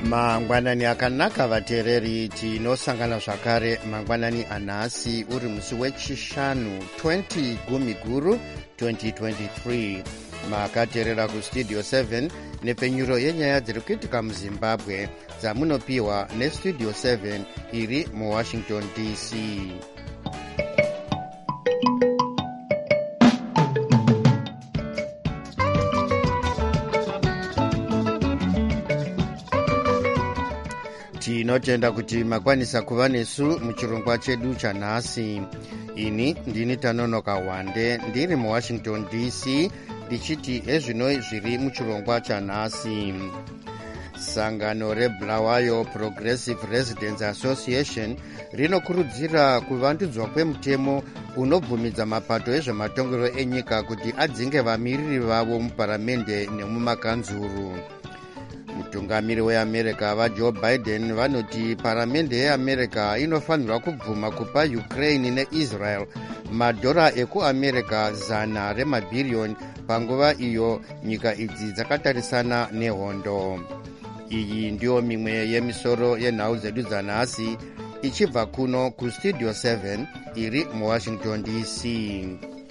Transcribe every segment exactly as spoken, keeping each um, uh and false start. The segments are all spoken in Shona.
mangwanani akanaka vateereri, tinosangana zvakare mangwanani anhasi uri musi wechishanu twenty gumiguru twenty twenty-three. Makateerera kustudio seven nepenyuro yenyaya dziri kuitika muzimbabwe dzamunopiwa nestudio seven iri muwashington D C. Tinotenda kuti makwanisa kuva nesu muchirongwa chedu chanhasi. Ini ndini Tanonoka Wande ndiri muwashington D C ndichiti ezvino zviri muchirongwa chanhasi. Sangano reBulawayo Progressive Residents Association rinokurudzira kuvandudzwa kwemutemo unobvumidza mapato ezvematongero enyika kuti adzinge vamiriri vavo muparamende nemumakanzuru. Mutungamiri weAmerica vaJoe Biden vanoti paramende yeAmerica inofanirwa kubvuma kupa Ukraine neIsrael madhora ekuAmerica zana remabhiriyoni panguva iyo nyika idzi dzakatarisana nehondo. Iyi ndiyo mimwe yemisoro yenhau dzedu dzanhasi ichibva kuno kustudio seven iri muwashington D C.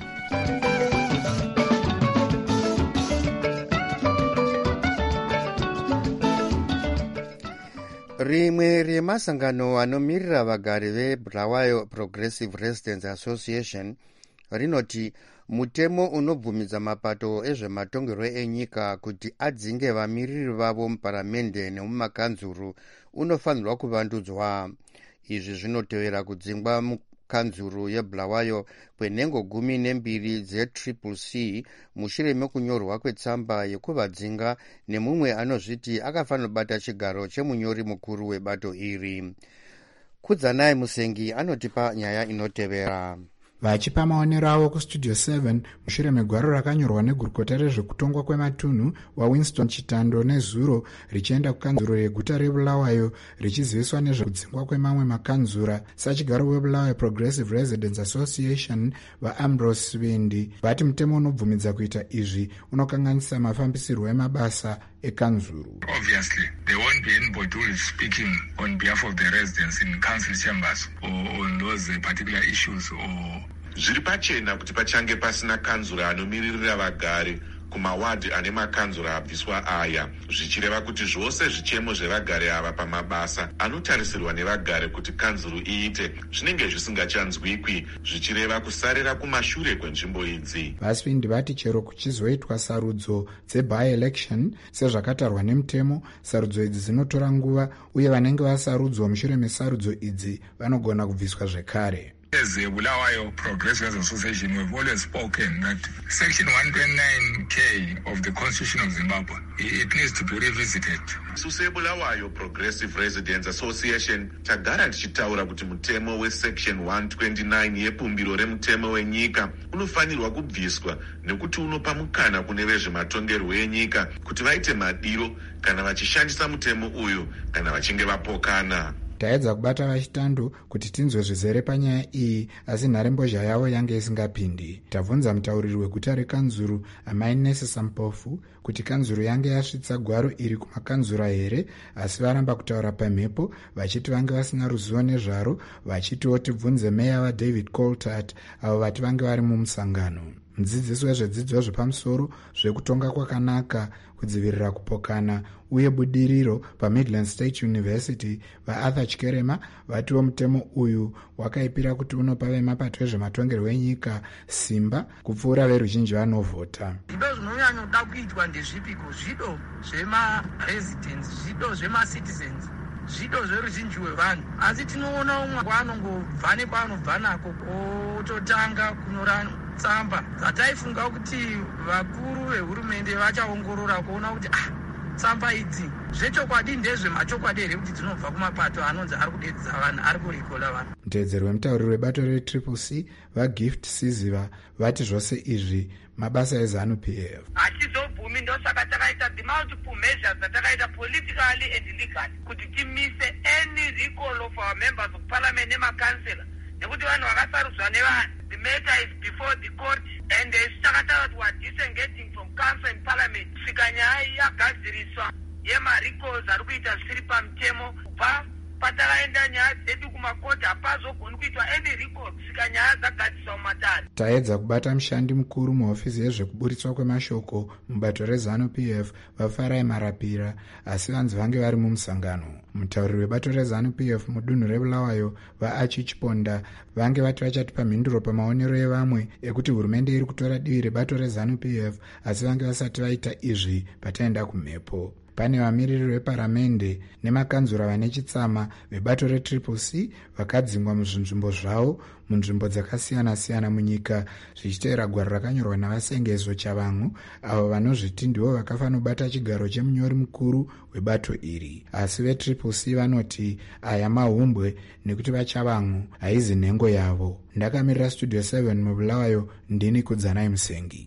Rimwe remasangano anomirira vagari veBulawayo Progressive Residents Association rinoti mutemo unobvumidza mapato ezvematongero enyika kuti adzinge vamiriri vavo muparamende nemumakanzuru unofanirwa kuvandudzwa. Izvi zvinotevera kudzingwa mukanzuru yeBulawayo kwenhengo gumi nembiri dzetriple C mushure mekunyorwa kwetsamba yekuvadzinga nemumwe anozviti akafanira kubata chigaro chemunyori mukuru webato iri. Kudzanai Musengi anotipa nyaya inotevera. Vachipa maonero avo kustudio seven mushure megwaro rakanyorwa negurukota rezvekutongwa kwematunhu waWinston Chitando nezuro richienda kukanzuro yeguta reBulawayo richiziviswa nezvekudzingwa kwemamwe makanzura sachigaro weBulawayo Progressive Residents Association vaAmbrose Svindi vati mutemo unobvumidza kuita izvi unokanganisa mafambisirwo emabasa ekanzuru. Obviously, there won't be anybody who is speaking on behalf of the residents in council chambers or on those particular issues or zviri pachena kuti pachange pasina kanzura anomiririra vagari kumawadi ane makanzura abviswa aya, zvichireva kuti zvose zvichemo zvevagari ava pamabasa anotarisirwa nevagari kuti kanzuru iite zvinenge zvisingachanzwikwi, zvichireva kusarira kumashure kwenzvimbo idzi. Vasvindi vati chero kuchizoitwa sarudzo dzeby-election sezvakatarwa nemutemo, sarudzo idzi dzinotora nguva uye vanenge vasarudzwa mushure mesarudzo idzi vanogona kubviswa zvekare. As a Bulawayo Progressive Association, we've always spoken that Section one twenty-nine K of the Constitution of Zimbabwe, it needs to be revisited. Suse Bulawayo Progressive Residents Association tagara tichitaura kuti mutemo weSection one twenty-nine yepumbiro remutemo wenyika unofanirwa kubviswa nekuti unopa mukana kune vezvematongerwo enyika kuti vaite madiro kana vachishandisa mutemo uyu kana vachinge vapokana. Taedza kubata vachitando kuti tinzwe zvizere panyaya iyi, asi nharembozha yavo yange isingapindi. Tabvunza mutauriri weguta rekanzuru Amai Nesi Sampofu kuti kanzuru yange yasvitsa gwaro iri kumakanzura here, asi varamba kutaura pamhepo vachiti vange vasina ruzivo nezvaro, vachitiwo tibvunze meya vaDavid Coltart avo vati vange vari mumusangano. Mudzidzisi wezvedzidzo zvepamusoro zvekutonga kwakanaka, kudzivirira kupokana uye budiriro paMidland State University vaArthur Chikerema vatiwo mutemo uyu wakaipira kuti unopa vemapato ezvematongerwo enyika simba kupfuura veruzhinji vanovhota. Zvido zvinonyanyoda kuitwa ndezvipiko? Zvido zvemaresidents, zvido zvemacitizens, zvido zveruzhinji rwevanhu. Asi tinoona umwe anongobva nepaanobva nako ototanga kunyora tsamba dzataifunga kuti vakuru vehurumende vachaongorora kuona kuti ah, tsamba idzi zvechokwadi ndezvemachokwadi here kuti dzinobva kumapato anonzi ari kudedza vanhu, ari kurikola vanhu. Mutedzeri wemutauriri webato retriple C vaGift Siziva vati zvose izvi mabasa eZANU-P F. Hachizobvumi, ndosaka takaita the-multiple measures dzatakaita politically and legally kuti timise any recall of our members of parliament nemakansela nekuti vanhu vakasarudzwa nevanhu. The matter is before the court and takataura kuti we are disengaging from council and parliament kusvika nyaya yagadziriswa yemaricos ari kuita zvisiri pamutemo. Kubva patakaenda nyaya dzedu kumakoti hapazogoni kuitwa any records saka nyaya dzagadziswa mumatare. taedza kubata mushandi mukuru muhofisi yezvekuburitswa kwemashoko mubato rezanu P F vafarai marapira, asi vanzi vange vari mumusangano. mutauriri webato rezanu P F mudunhu rebulawayo vaachi Chiponda vange vati vachatipa mhinduro pamaonero evamwe ekuti hurumende iri kutora divi rebato rezanu P F, asi vange vasati vaita izvi pataenda kumhepo. pane vamiriri veparamende nemakanzura vane chitsama vebato retriple C vakadzingwa muzvinzvimbo zvavo munzvimbo dzakasiyana-siyana munyika, zvichiteera gwaro rakanyorwa navasengezo chavangu avo vanozviti ndivo vakafanobata chigaro chemunyori mukuru webato iri. Asi vetriple C vanoti aya mahumbwe nekuti vachavangu haizi nhengo yavo. Ndakamirira studio seven mubulawayo, ndini Kudzanai Musengi.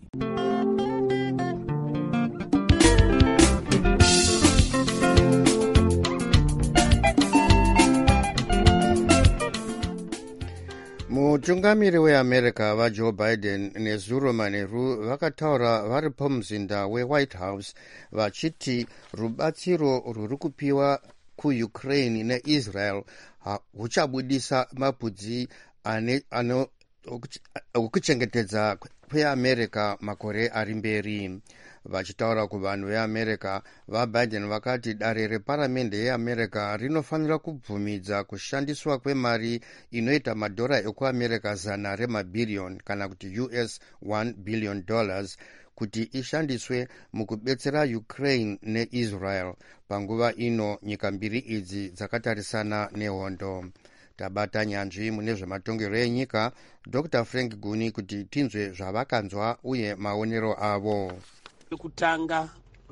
mutungamiri weamerica vajoe Biden nezuro manheru vakataura vari pamuzinda wewhite house vachiti rubatsiro rwuri kupiwa kuukraine neisrael huchabudisa mapudzi okuchengetedza kweamerica makore ari mberi. Vachitaura kuvanhu veamerica, vaBiden vakati dare reparamende yeamerica rinofanira kubvumidza kushandiswa kwemari inoita madhora ekuamerica zana remabhiriyoni kana kuti U S one billion dollars kuti ishandiswe mukubetsera Ukraine neIsrael panguva ino nyika mbiri idzi dzakatarisana nehondo. Tabata nyanzvi mune zvematongero enyika Doctor Frank Guni kuti tinzwe zvavakanzwa uye maonero avo. Kutanga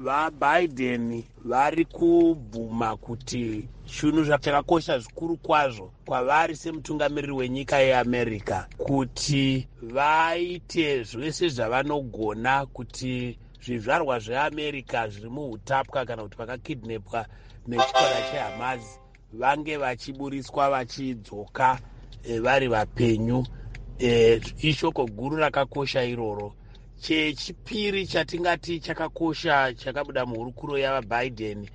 vaBiden vari kubvuma kuti chinhu chakakosha zvikuru kwazvo kwavari semutungamiriri wenyika yeAmerica kuti vaite zvese zvavanogona kuti zvizvarwa zveAmerica zviri muhutapwa kana kuti vakakidnepwa nechikora cheHamas vange vachiburiswa vachidzoka e, vari vapenyu. E, ishoko guru rakakosha iroro. Chechipiri chatingati chakakosha chakabuda muhurukuro yavaBiden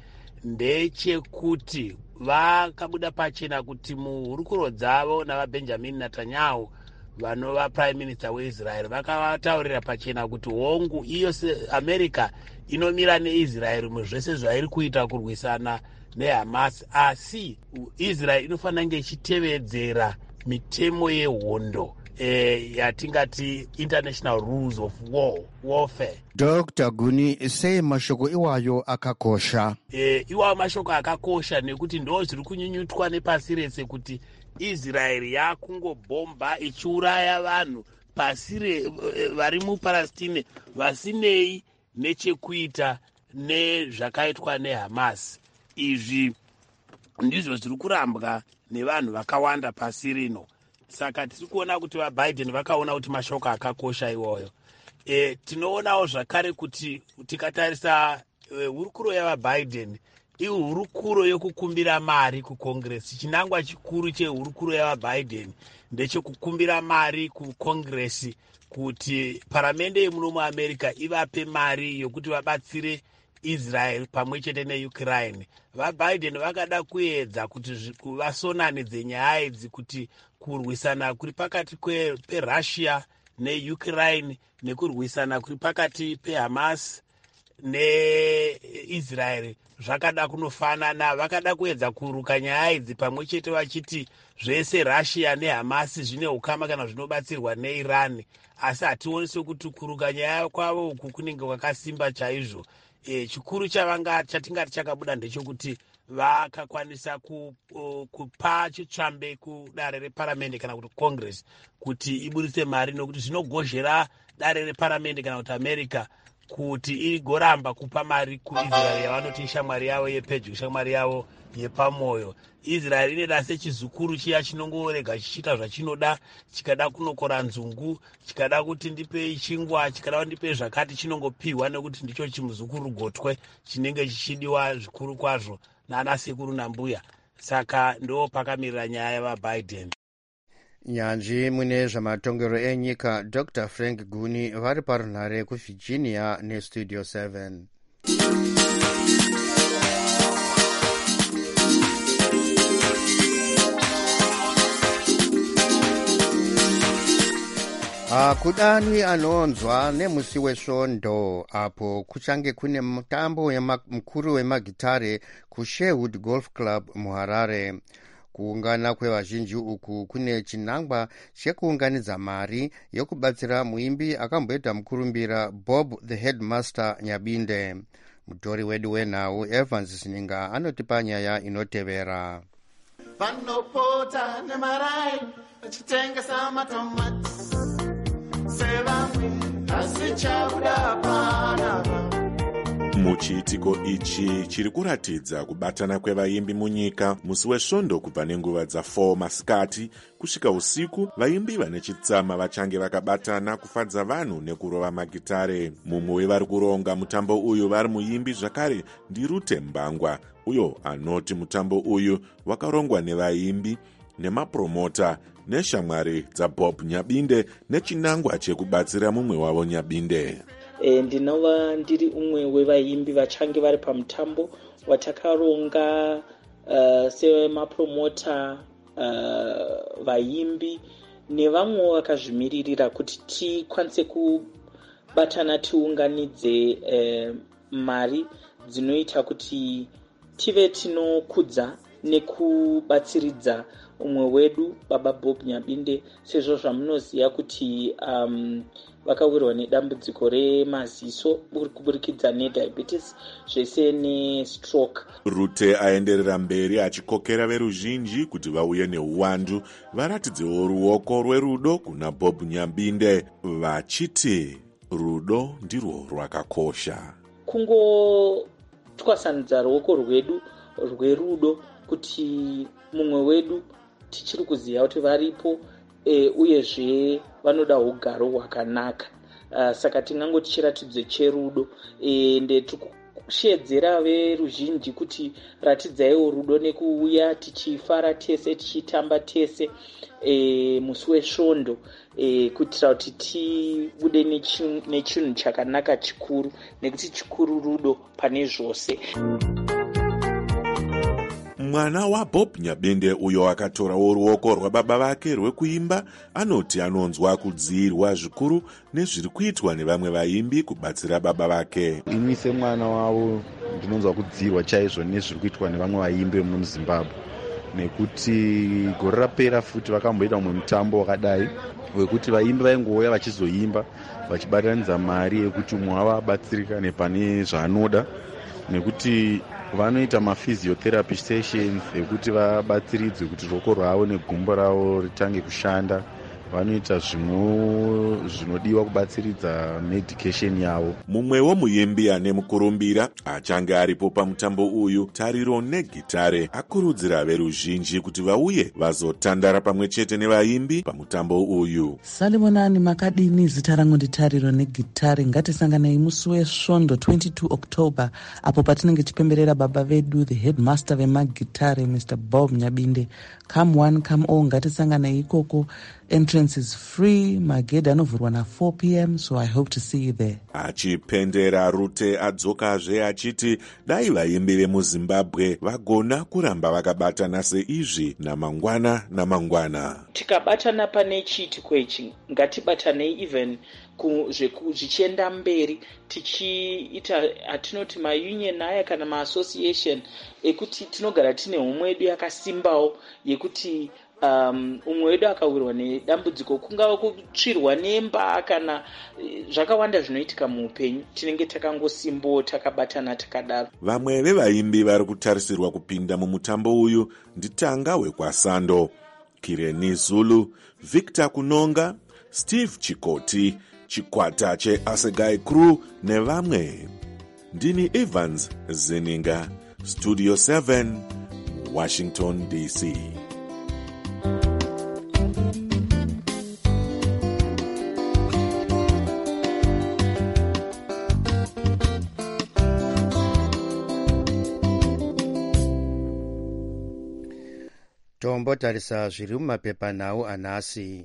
ndechekuti vakabuda pachena kuti muhurukuro dzavo navaBenjamin Netanyahu vanova prime minister weIsrael vakavataurira pachena kuti hongu iyo America inomira neIsrael muzvese zvairi kuita kurwisana neHamas, asi Israel inofanira kunge ichitevedzera mitemo yehondo Eh, yatingati international rules of war warfare. Doctor Guni, sei mashoko iwayo akakosha? Eh, iwayo mashoko akakosha nekuti ndo zviri kunyunyutwa nepasi rese kuti Israel yakungobomba ichiuraya vanhu pasi vari muPalestine vasinei nechekuita nezvakaitwa neHamas. Izvi ndizvo zviri kurambwa nevanhu vakawanda pasi rino. Saka tiri kuona kuti vaBiden vakaona kuti mashoko akakosha iwoyo. E, tinoonawo zvakare kuti tikatarisa e, hurukuro yavaBiden ihurukuro yokukumbira mari kuCongress. Chinangwa chikuru chehurukuro yavaBiden ndechekukumbira mari kuCongress kuti paramende yemuno muAmerica ivape mari yokuti vabatsire Israel pamwe chete neUkraine. VaBiden vakada kuedza kuti vasonanidze nyaya idzi kuti kurwisana kuri pakati peRussia neUkraine nekurwisana kuri pakati peHamas neIsrael zvakada kunofanana. Vakada kuedza kuruka nyaya idzi pamwe chete vachiti zvese Russia neHamas zvine ukama kana zvinobatsirwa neIran, asi hationi sekuti kuruka nyaya kwavo uku kunenge kwakasimba chaizvo. E, chikuru chavanga chatingati chakabuda ndechekuti vakakwanisa ku, uh, kupa chitsvambe kudare reparamende kana kuti Congress kuti iburitse mari nokuti zvinogozhera dare reparamende kana kuti America kuti igoramba kupa mari kuIsrael yavanoti shamwari yavo yepedyo, shamwari yavo yepamoyo. Israel inoda sechizukuru chiya chinongorega chichita zvachinoda, chikada kunokora nzungu, chikada kuti ndipe chingwa, chikada ndipe zvakati chinongopihwa nekuti ndicho chimuzukuru gotwe chinenge chichidiwa zvikuru kwazvo nana sekuru nambuya. Saka ndo pakamirira nyaya yavaBiden. Nyanzvi mune zvamatongero enyika Doctor Frank Guni vari parunhare kuVirginia neStudio seven. Akudani anonzwa nemusi wesvondo apo kuchange kune mutambo mukuru wemagitare kuSherwood Golf Club muHarare. Kuungana kwevazhinji uku kune chinangwa chekuunganidza mari yokubatsira muimbi akamboita mukurumbira Bob the Headmaster Nyabinde. Mutori wedu wenhau Evans Sininga anotipa nyaya inotevera. Vanopota nemarai vachitengesa matomati sevamwe asi chauda panava. Muchiitiko ichi chiri kuratidza kubatana kwevaimbi munyika musi wesvondo kubva nenguva dza4 masikati kusvika usiku. Vaimbi vane chitsama vachange vakabatana kufadza vanhu nekurova magitare. Mumwe wevari kuronga mutambo uyu vari muimbi zvakare ndiRute Mbangwa, uyo anoti mutambo uyu wakarongwa nevaimbi nemapromota neshamwari dzaBob Nyabinde nechinangwa chekubatsira mumwe wavo Nyabinde. E, ndinova ndiri umwe wevaimbi vachange vari pamutambo watakaronga uh, semapromota uh, vaimbi nevamwe vakazvimiririra kuti tikwanise kubatana tiunganidze uh, mari dzinoita kuti tive tinokudza nekubatsiridza umwe wedu baba Bob Nyabinde, sezvo zvamunoziva kuti um, vakawirwa nedambudziko remaziso kuburikidza nediabetes zvese nestroke. Rute aenderera mberi achikokera veruzhinji kuti vauye neuwandu varatidzewo ruoko rwerudo kuna Bob Nyabinde vachiti rudo ndirwo rwakakosha. Kungotwasanudza ruoko rwedu rwerudo kuti mumwe wedu tichiri kuziva kuti varipo e, uyezve vanoda ugaro hwakanaka. Uh, saka tingango tichiratidze cherudo ende tikushedzera veruzhinji kuti ratidzaiwo rudo nekuuya tichifara tese tichitamba tese e, musi wesvondo e, kuitira kuti tibude nechinhu chakanaka chikuru, nekuti chikuru rudo pane zvose. Mwana waBob Nyabinde uyo akatorawo ruoko rwababa vake rwekuimba anoti anonzwa kudziirwa zvikuru nezviri kuitwa nevamwe vaimbi kubatsira baba vake. Ini semwana wavo ndinonzwa kudziirwa chaizvo nezviri kuitwa nevamwe vaimbi muno muZimbabwe, nekuti gore rapera futi vakamboita umwe mutambo wakadai wekuti vaimbi vaingouya vachizoimba vachibatanidza mari yekuti umwe wavo abatsirika nepane zvaanoda, nekuti vanoita maphysiotherapy sessions ekuti vabatsiridzwe kuti ruoko rwavo negumbo ravo ritange kushanda. Vanoita zvino zvinodiwa kubatsiridza medication yavo. Mumwewo muimbi ane mukurumbira achange aripo pamutambo uyu Tariro negitare akurudzira veruzhinji kuti vauye vazotandara pamwe chete nevaimbi pamutambo uyu. Salimonani makadini, zita rangu ndi Tariro negitare. Ngatisanganei musi wesvondo twenty-two October apo patinenge tipemberera baba vedu the headmaster vemagitare Mister Bob Nyabinde. Come one come all, ngatisanganei ikoko. Entrance is free. Magedhi anovhurwa na four p m, so I hope to see you there. Achipendera Rute adzokazve achiti dai vaimbi vemuZimbabwe vagona kuramba vakabatana seizvi namangwana namangwana. Tikabatana pane chiitiko ichi ngatibatanei even zvichienda mberi tichiita atinoti maunion aya kana maassociation ekuti tinogara tine umwe wedu yakasimbawo yekuti Um, umwe wedu akawirwa nedambudziko, kungava kutsvirwa nemba kana zvakawanda zvinoitika muupenyu, tinenge takangosimbo takabatana takadaro. Vamwe vevaimbi vari kutarisirwa kupinda mumutambo uyu nditanga wekwasando, Kireni Zulu, Victor Kunonga, Steve Chikoti, chikwata cheAsegai Crew nevamwe. Ndini Evans Zeninga, Studio seven, Washington D C. Tombotarisa zviri mumapepanhau anhasi.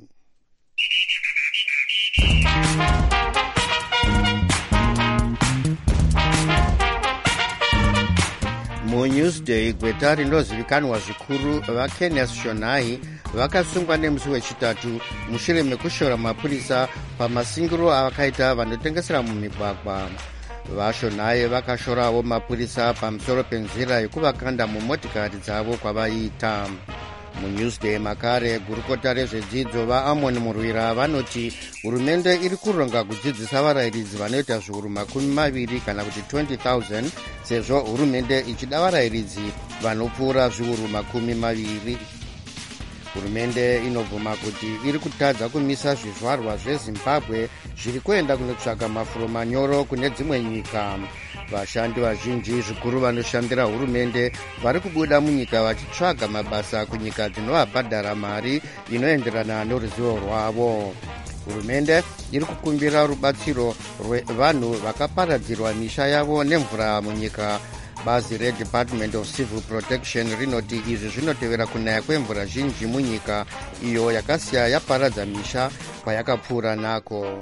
muNewsday gweta rinozivikanwa zvikuru vakenias shonai vakasungwa nemusi wechitatu mushure mekushora mapurisa pamasingiro avakaita vanotengesera mumigwagwa. Vashonai vakashorawo mapurisa pamusoro penzira yekuvakanda mumotikari dzavo kwavaiita. muNewsday makare gurukota rezvedzidzo vaAmon Murwira vanoti hurumende iri kuronga kudzidzisa varayiridzi vanoita zviuru makumi maviri kana kuti twenty thousand sezvo hurumende ichida varayiridzi vanopfuura zviuru makumi maviri. Hurumende inobvuma kuti iri kutadza kumisa zvizvarwa zveZimbabwe zviri kuenda kunotsvaga mafuro manyoro kune dzimwe nyika. Vashandi vazhinji zvikuru vanoshandira hurumende vari kubuda munyika vachitsvaga mabasa kunyika dzinovabhadhara mari inoenderana noruzivo rwavo. Hurumende iri kukumbira rubatsiro rwevanhu vakaparadzirwa misha yavo nemvura munyika. Bazi reDepartment of Civil Protection rinoti izvi zvinotevera kunaya kwemvura zhinji munyika iyo yakasiya yaparadza misha kwayakapfuura nako.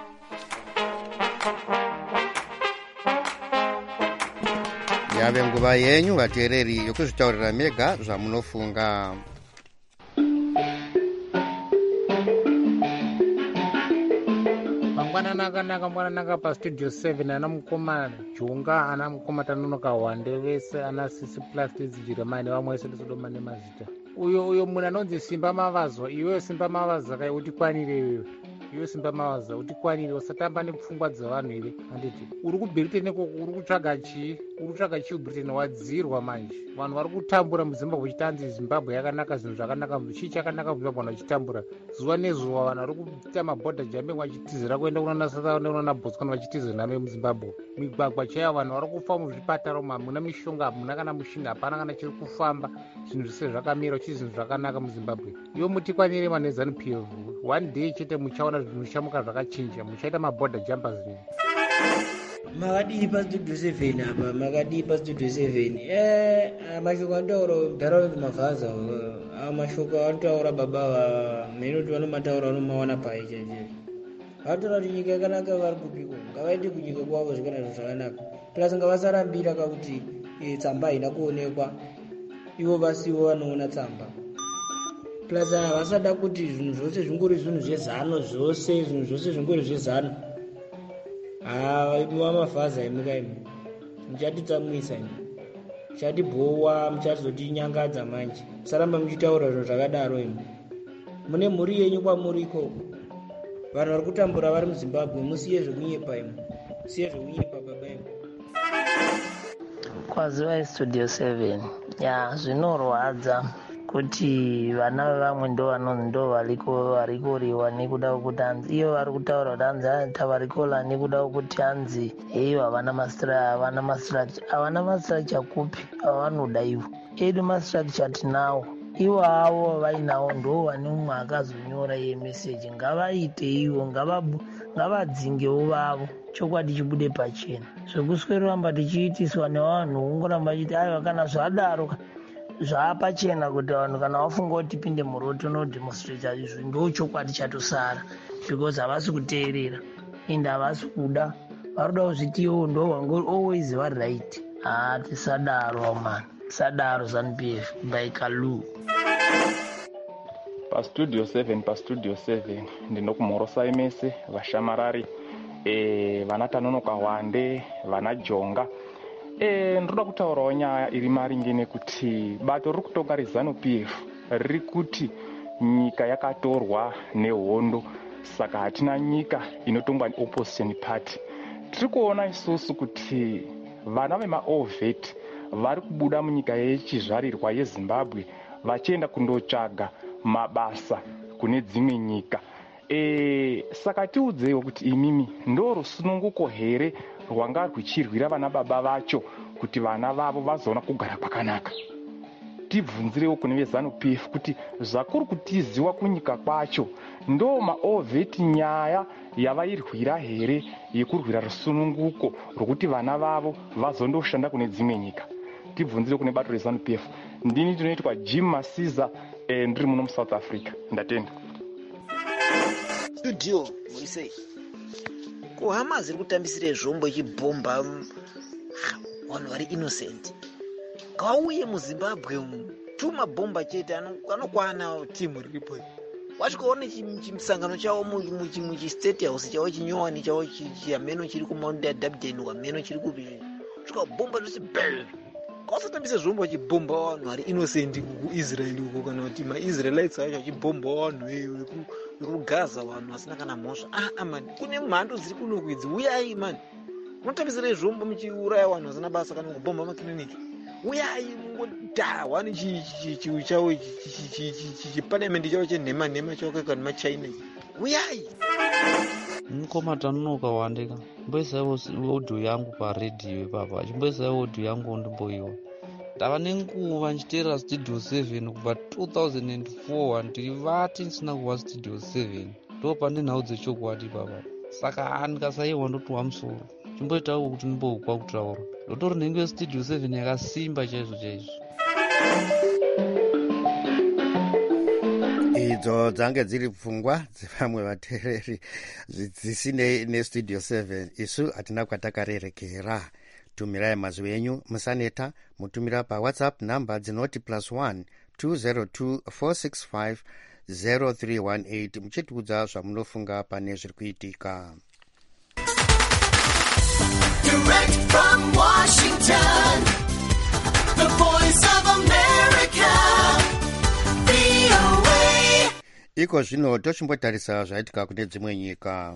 Yave nguva yenyu vateereri yokuzvitaurira mega zvamunofunga. Mangwanana akanaka mangwananaka pastudio seven ana mukoma Junga ana mukoma Tanonoka Wande vese ana Sisi Plastics Jeremani vamwe vese ndisodoma nemazita. Uyo uyo munhu anonzi Simba Mavazwa, iwe Simba Mavazwa kai utikwanire iwe. Iwe Simba Mavazwa utikwanire usatamba nepfungwa dzavanhu ere. Anditi uri kuBritain iko uri kutsvaga chi? Uri kutsvaga chi Britain wadzirwa manje. Vanhu vari kutambura muZimbabwe chitanzi Zimbabwe yakanaka zvinhu zvakanaka chi chakanaka Zimbabwe vachitambura. Zuva nezuva vanhu vari kuita mabhodha jambe vachitizira kuenda kunana South Africa kunana Botswana vachitizira name muZimbabwe. Migwagwa chaiyo vanhu vari kufa muzvipatara umu hamuna mishonga hamuna kana mushinga hapana kana chiri kufamba zvinhu zvese zvakamira uchi zvinhu zvakanaka muZimbabwe. Ivo mutikwanire manezanu P F one day chete muchaona zvinhu zvichamuka zvakachinja muchaita mabhodha jumpers zvinhu. Makadii pastudio seven apa makadii pastudio seven eh mashoko antaura Darrell Mavhaza mashoko antaura baba va menoti vanomataura vanomaona pai cheche vatoona kuti nyika yakanaka vari kupiko ngavaende kunyika kwavo zvikanazvo zvakanaka plus ngavasarambira kakuti tsamba haina kuonekwa ivo vasivo vanoona tsamba plus vasada kuti zvinhu zvose zvingori zvinhu zvezano zvose zvinhu zvose zvingori zvezano. Ah, imuwa Mavhaza imuka imu muchatitsamwisa imu muchatibhowa muchazotinyangadza manje musaramba muchitaura zvinhu zvakadaro imu mune mhuri yenyu kwamuri ikoko vanhu vari kutambura vari muZimbabwe musiye zvekunyepa imu musiye zvekunyepa baba imu. Kwaziwa Studio seven ya zvinorwadza kuti vana vamwe ndo vanonzi ndo variko varikoriwa nekuda kuti hanzi iyo vari kutaura kuti hanzi ata varikola nekuda kuti hanzi heiwa havana mastructure havana mastructure havana mastructure kupi avanoda ivo edu mastructure tinawo ivo avo vainawo ndo vane umwe akazonyora iye meseji ngavaite ivo ngavadzingewo vavo chokwadi chibude pachena zvekuswereramba tichiitiswa nevanhu kungoramba chiti aiwa kana zvadaro zvaapachena kuti vanhu kana vafunga kuti tipinde muroto nodemonstrata izvi ndo chokwadi chatosara because havasi kuteerera ende havasi kuda varoda kuzviti iwo ndo wangori always vari right. Ah, tisadaro man tisadaro ZANU-P F by Kalu. Pastudio seven pastudio seven ndinokumhorosai mese vashamarari e, vana Tanonoka Wande vana Jonga. E, ndoda kutaurawo nyaya iri maringe nekuti bato riri kutonga reZANU-P F riri kuti nyika yakatorwa nehondo saka hatina nyika inotongwa neopposition party. Tiri kuona isusu kuti vana vemaOVET vari kubuda munyika yechizvarirwa yeZimbabwe vachienda kundotsvaga mabasa kune dzimwe nyika. E, saka tiudzewo kuti imimi ndo rusununguko here rwanga rwichirwira vana baba vacho kuti vana vavo vazoona kugara kwakanaka. Tibvunzirewo kune veZANU-P F kuti zvakuri kutiziwa kunyika kwacho ndo maOVET nyaya yavairwira here yekurwira rusununguko rwokuti vana vavo vazondoshanda kune dzimwe nyika. Tibvunzire kune bato reZANU-P F. Ndini tinoitwa Jim Masiza e, ndiri muno muSouth Africa. Ndatenda. Studio muisei kuhama ziri kutambisire zvombo ichibhomba vanhu vari innocent ngauye muzimbabwe umu tuma bhomba chete anokwana timu riripo wasvikaona chimusangano chavo muchistate house chavo chinyowani chavo chiameno chiri kumaunda dabden kwameno chiri kupi svika bhomba zvose bel kausatambisa zvombo chibhomba vanhu ari innocent kuisraeli uko kana kuti maisraelites acho achibhomba vanhu vekugaza vanhu vasina kana mhosva aa mani kune mhando dziri kunokwidzi uyai mani unotambisire zvombo muchiuraya vanhu vasina basa kana kubhomba makiliniki uyai mungodhahwa nechichichichiu chavo chiparliamendi chavo chenhema nhema chavakuika nemachina uyai mukoma tanonoka wandika mboisaiwo audio yangu paredhiyo ipapa chimboisaiwo audio yangu ndimboiwa ndava nenguva ndichiteerera studio seven kubva two thousand four ndiri vati ndisina kuva studio seven ndo pane nhau dzechokwadi ipapa saka ndikasaiwa ndotiwa musoro chimboitawo kuti ndimboukwa kutaura ndotori nhengo yestudio seven yakasimba chaizvo chaizvo. idzo dzange dziri pfungwa dzevamwe vateereri dzisine nestudio seven. isu hatina kwatakarerekera. tumirai mazwi enyu musaneta, mutumira pawhatsapp namba dzinoti plus one two zero two four six five zero three one eight muchitiudza zvamunofunga pane zviri kuitika. Direct from Washington, the voice of America, V O A. iko zvino tochimbotarisa zvaitika kune dzimwe nyika.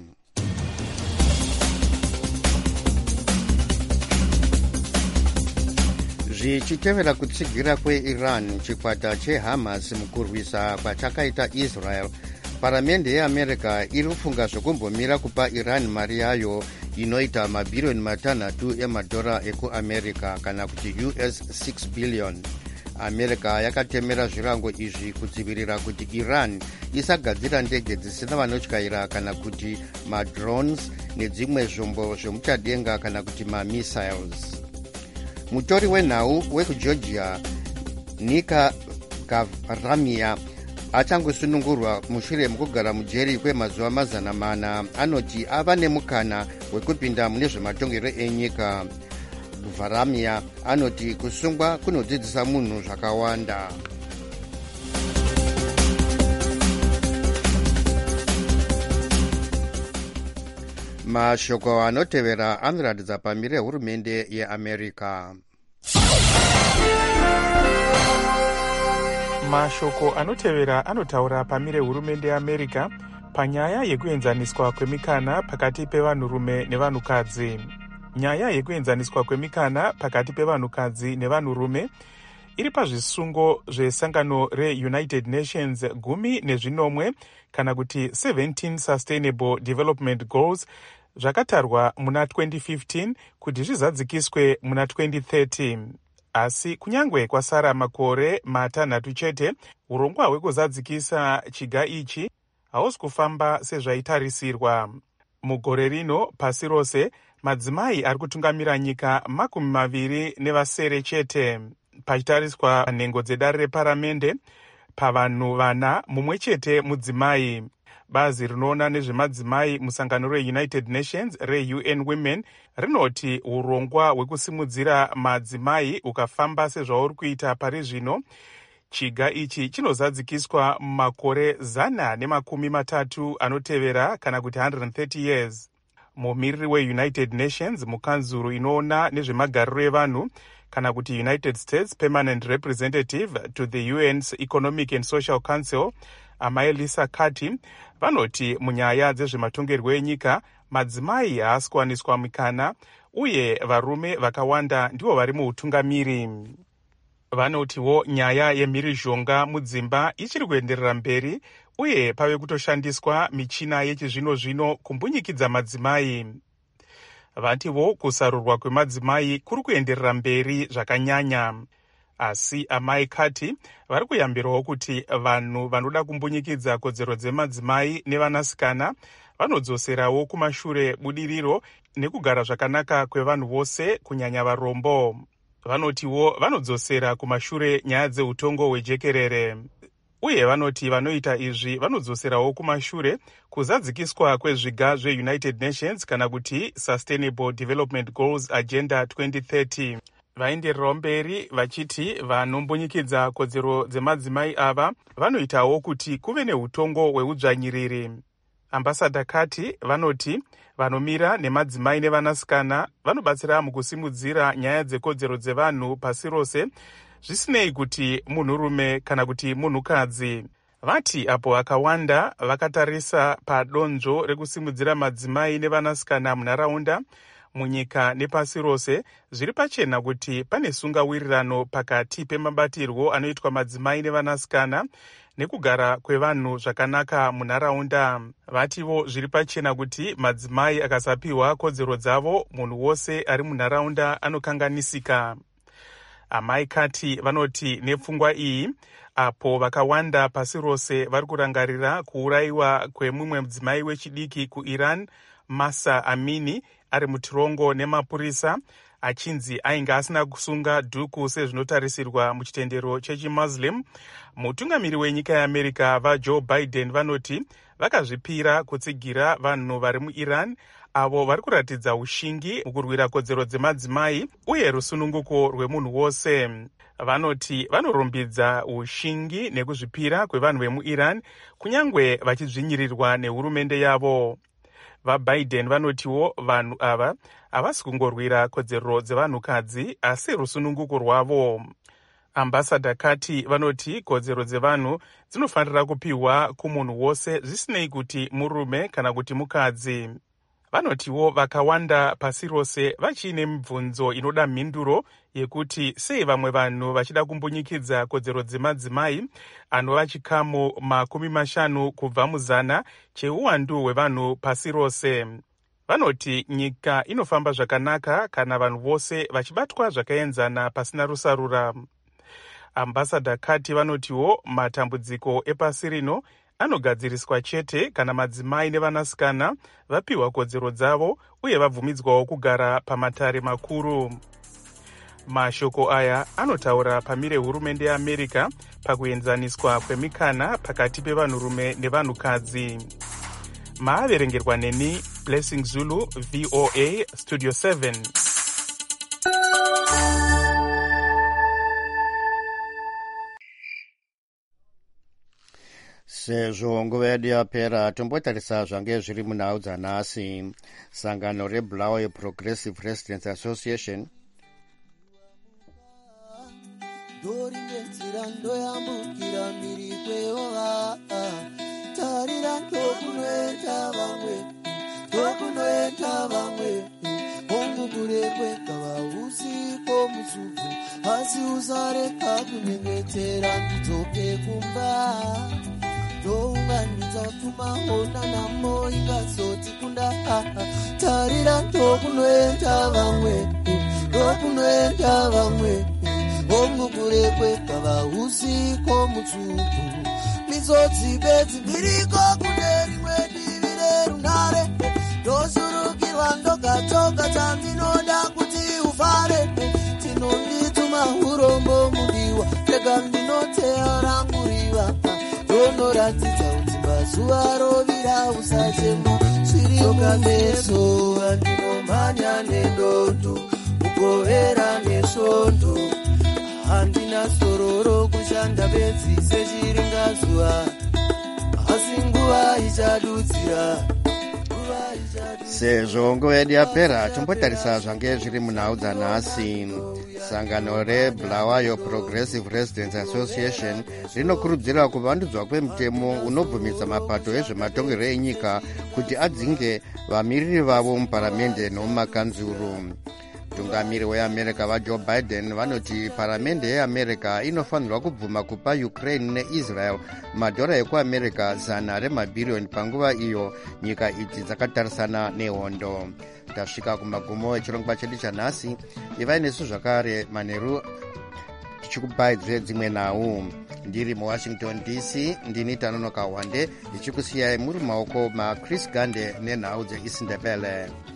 zvichitevera kutsigira kweiran chikwata chehamas mukurwisa kwachakaita israel, paramende yeamerica iri kufunga zvokumbomira kupa iran mari yayo inoita mabhiriyoni matanhatu emadhora ekuamerica kana kuti U S six billion. america yakatemera zvirango izvi kudzivirira kuti iran isagadzira ndege dzisina vanotyaira kana kuti madrones nedzimwe zvombo zvemuchadenga kana kuti mamissiles. mutori wenhau wekugeorgia nika gavramia achangosunungurwa mushure mukugara mujeri kwemazuva mazana mana anoti ava nemukana wekupinda mune zvematongero enyika. gavramia anoti kusungwa kunodzidzisa munhu zvakawanda. mashoko anotevera anoratidza pamire hurumende yeamerica. mashoko anotevera anotaura pamire hurumende yeamerica panyaya yekuenzaniswa kwemikana pakati pevanhurume nevanhukadzi. nyaya yekuenzaniswa kwemikana pakati pevanhukadzi nevanhurume iri pazvisungo zvesangano reunited nations gumi nezvinomwe kana kuti seventeen sustainable development goals zvakatarwa muna twenty fifteen kuti zvizadzikiswe muna twenty thirty. asi kunyangwe kwasara makore matanhatu chete, urongwa hwekuzadzikisa chiga ichi hausi kufamba sezvaitarisirwa. mugore rino pasi rose madzimai ari kutungamira nyika makumi maviri nevasere chete. pachitariswa nhengo dzedare reparamende pavanhu vana mumwe chete mudzimai. bazi rinoona nezvemadzimai musangano reunited nations reU N Women rinoti urongwa hwekusimudzira madzimai ukafamba sezvauri kuita pari zvino, chiga ichi chinozadzikiswa mumakore zana nemakumi matatu anotevera kana kuti one hundred thirty years. mumiriri weunited nations mukanzuru inoona nezvemagariro evanhu kana kuti United States Permanent Representative to the U N's Economic and Social Council Amaelisa Kati vanoti munyaya dzezvematongerwo enyika madzimai haasi kuwaniswa mikana uye varume vakawanda ndivo vari muutungamiri. vanotiwo nyaya yemhirizhonga mudzimba ichiri kuenderera mberi uye pave kutoshandiswa michina yechizvino zvino kumbunyikidza madzimai. vatiwo kusarurwa kwemadzimai kuri kuenderera mberi zvakanyanya. asi amai Kati vari kuyambirawo kuti vanhu vanoda kumbunyikidza kodzero dzemadzimai nevanasikana vanodzoserawo kumashure budiriro nekugara zvakanaka kwevanhu vose kunyanya varombo. vanotiwo vanodzosera kumashure nyaya dzeutongo hwejekerere. uye vanoti vanoita izvi vanodzoserawo kumashure kuzadzikiswa kwezviga zveunited nations kana kuti sustainable development goals agenda twenty thirty. vaendererawo mberi vachiti vanombonyikidza kodzero dzemadzimai ava vanoitawo kuti kuve neutongo hweudzvanyiriri. Ambassador Kati vanoti vanomira nemadzimai nevanasikana vanobatsira mukusimudzira nyaya dzekodzero dzevanhu pasi rose, zvisinei kuti munhurume kana kuti munhukadzi. Vati apo vakawanda vakatarisa padonzvo rekusimudzira madzimai nevanasikana munharaunda, munyika nepasi rose, zviri pachena kuti pane sungawirirano pakati pemabatirwo anoitwa madzimai nevanasikana nekugara kwevanhu zvakanaka munharaunda. Vativo zviri pachena kuti madzimai akasapiwa kodzero dzavo, munhu wose ari munharaunda anokanganisika. Amai Kati vanoti nepfungwa iyi, apo vakawanda pasi rose vari kurangarira kuurayiwa kwemumwe mudzimai wechidiki kuIran, Masa Amini, ari mutirongo nemapurisa, achinzi ainge asina kusunga dhuku sezvinotarisirwa muchitendero chechimuslim. Mutungamiri wenyika yeAmerica vaJoe Biden vanoti vakazvipira kutsigira vanhu vari muIran avo vari kuratidza ushingi mukurwira kodzero dzemadzimai uye rusununguko rwemunhu wose. Vanoti vanorumbidza ushingi nekuzvipira kwevanhu vemuIran kunyange vachidzvinyirirwa nehurumende yavo. VaBiden vanotiwo vanhu ava havasi kungorwira kodzero dzevanhukadzi asi rusununguko rwavo. Ambassador Kati vanoti kodzero dzevanhu dzinofanira kupiwa kumunhu wose zvisinei kuti murume kana kuti mukadzi. Vanotiwo vakawanda pasi rose vachiine mibvunzo inoda mhinduro yekuti sei vamwe vanhu vachida kumbonyikidza kodzero dzemadzimai anova chikamu makumi mashanu kubva muzana cheuwandu hwevanhu pasi rose. Vanoti nyika inofamba zvakanaka kana vanhu vose vachibatwa zvakaenzana pasina rusarura. Ambassador Kati vanotiwo matambudziko epasi rino anogadziriswa chete kana madzimai nevanasikana vapiwa kodzero dzavo uye vabvumidzwawo kugara pamatare makuru. Mashoko aya anotaura pamire hurumende yeAmerica pakuenzaniswa kwemikana pakati pevanhurume nevanhukadzi. Maaverengerwa neni Blessing Zulu, V O A, Studio seven. Sezvo nguva yedu yapera, tombotarisa zvange zviri munhau dzanhasi. Sangano reBulawayo Progressive Residents Association Dori ngenzira ndoyambukira mbiri kweova tarira ndokunoenda vamwe ndokunoenda vamwe ongugure kwekava usiko musubvu asi usareka kunyengetera ndidzoke kumba ndounganidza tumaona namo ingazoti kunda tarira ndokunoenda vamwe ndokunoenda vamwe ongugure kwekava usiko musubvu misodzi bedzi mbiriko kune rimwe divi rerunhare ndosurukirwa ndogatoka tandinoda kuti ufare tinondituma urombo mudiwa tega ndinoteya rangu riva ndonoratidza kuti mazuva rovira usachema zviriyo meso andinomhanya nendondo mugovera nesvondo handina sororo kushanda bedzi sechiringazuva asi nguva ichadudzira. Sezvo nguva yedu yapera, tombotarisa zvange zviri munhau dzanhasi. Sangano reBulawayo Progressive Residents Association rinokurudzira kuvandudzwa kwemutemo unobvumidza mapato ezvematongerwo enyika kuti adzinge vamiriri vavo muparamende nomumakanzuru. Mutungamiri weAmerica vaJoe Biden vanoti paramende yeAmerica inofanirwa kubvuma kupa Ukraine neIsrael madhora ekuAmerica zana remabhiriyoni panguva iyo nyika idzi dzakatarisana nehondo. Tasvika kumagumo echirongwa chedu chanhasi. Ivai nesu zvakare manheru tichikupai dzimwe nhau. Ndiri muWashington D C, ndini Tanonoka Wande ndichikusiyai muri mumaoko maChris Gande nenhau dzeIsindebele.